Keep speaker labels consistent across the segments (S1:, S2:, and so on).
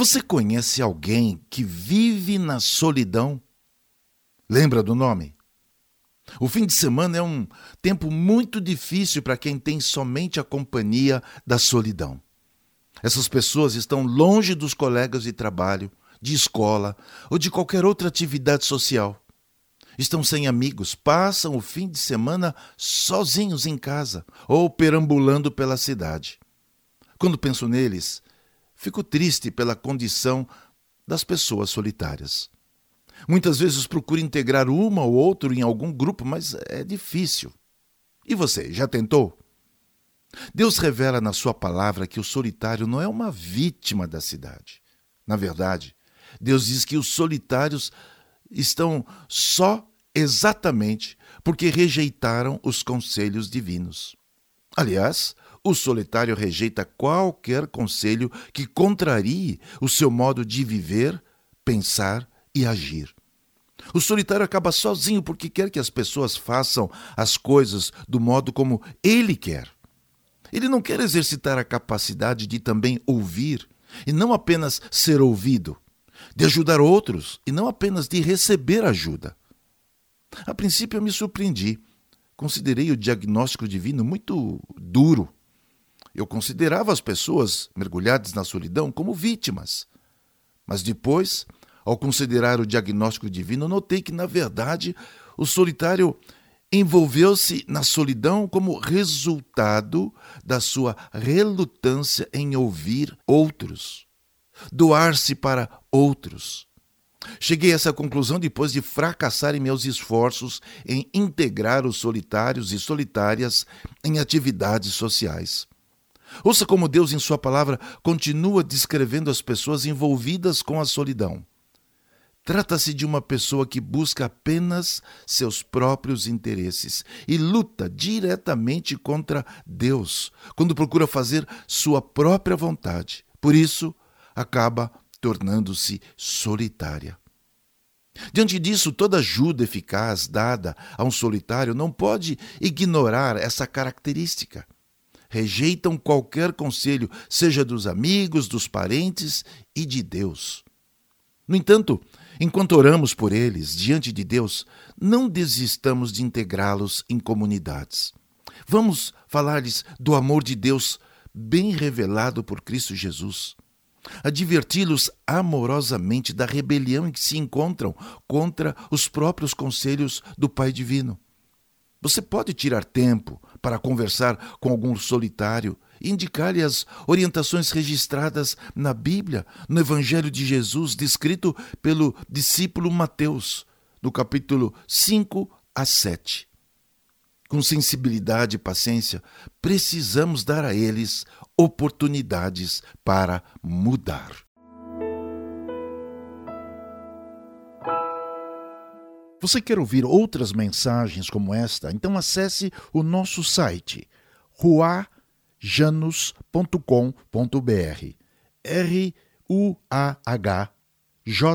S1: Você conhece alguém que vive na solidão? Lembra do nome? O fim de semana é um tempo muito difícil para quem tem somente a companhia da solidão. Essas pessoas estão longe dos colegas de trabalho, de escola ou de qualquer outra atividade social. Estão sem amigos, passam o fim de semana sozinhos em casa ou perambulando pela cidade. Quando penso neles, fico triste pela condição das pessoas solitárias. Muitas vezes procuro integrar uma ou outro em algum grupo, mas é difícil. E você, já tentou? Deus revela na sua palavra que o solitário não é uma vítima da cidade. Na verdade, Deus diz que os solitários estão só exatamente porque rejeitaram os conselhos divinos. Aliás, o solitário rejeita qualquer conselho que contrarie o seu modo de viver, pensar e agir. O solitário acaba sozinho porque quer que as pessoas façam as coisas do modo como ele quer. Ele não quer exercitar a capacidade de também ouvir, e não apenas ser ouvido, de ajudar outros, e não apenas de receber ajuda. A princípio eu me surpreendi. Considerei o diagnóstico divino muito duro. Eu considerava as pessoas mergulhadas na solidão como vítimas. Mas depois, ao considerar o diagnóstico divino, notei que, na verdade, o solitário envolveu-se na solidão como resultado da sua relutância em ouvir outros, doar-se para outros. Cheguei a essa conclusão depois de fracassar em meus esforços em integrar os solitários e solitárias em atividades sociais. Ouça como Deus, em sua palavra, continua descrevendo as pessoas envolvidas com a solidão. Trata-se de uma pessoa que busca apenas seus próprios interesses e luta diretamente contra Deus, quando procura fazer sua própria vontade. Por isso, acaba tornando-se solitária. Diante disso, toda ajuda eficaz dada a um solitário não pode ignorar essa característica. Rejeitam qualquer conselho, seja dos amigos, dos parentes e de Deus. No entanto, enquanto oramos por eles diante de Deus, não desistamos de integrá-los em comunidades. Vamos falar-lhes do amor de Deus bem revelado por Cristo Jesus. Adverti-los amorosamente da rebelião em que se encontram contra os próprios conselhos do Pai Divino. Você pode tirar tempo para conversar com algum solitário e indicar-lhe as orientações registradas na Bíblia, no Evangelho de Jesus, descrito pelo discípulo Mateus, no capítulo 5 a 7. Com sensibilidade e paciência, precisamos dar a eles oportunidades para mudar. Você quer ouvir outras mensagens como esta? Então acesse o nosso site ruahjanus.com.br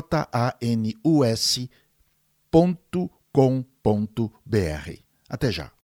S1: ruahjanus.com.br. Até já.